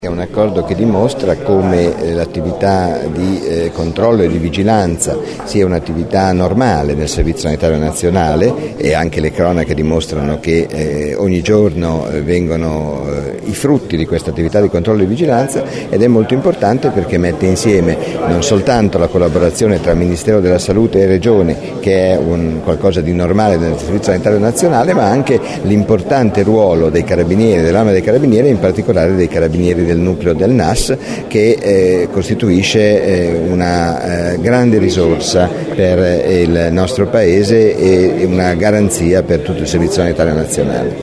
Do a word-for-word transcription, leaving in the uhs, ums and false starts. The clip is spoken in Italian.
È un accordo che dimostra come l'attività di eh, controllo e di vigilanza sia un'attività normale nel Servizio Sanitario Nazionale, e anche le cronache dimostrano che eh, ogni giorno eh, vengono eh, i frutti di questa attività di controllo e vigilanza, ed è molto importante perché mette insieme non soltanto la collaborazione tra Ministero della Salute e Regione, che è un qualcosa di normale nel Servizio Sanitario Nazionale, ma anche l'importante ruolo dei Carabinieri, dell'Arma dei Carabinieri, in particolare dei Carabinieri del nucleo del N A S, che eh, costituisce eh, una eh, grande risorsa per eh, il nostro Paese e una garanzia per tutto il Servizio Sanitario Nazionale.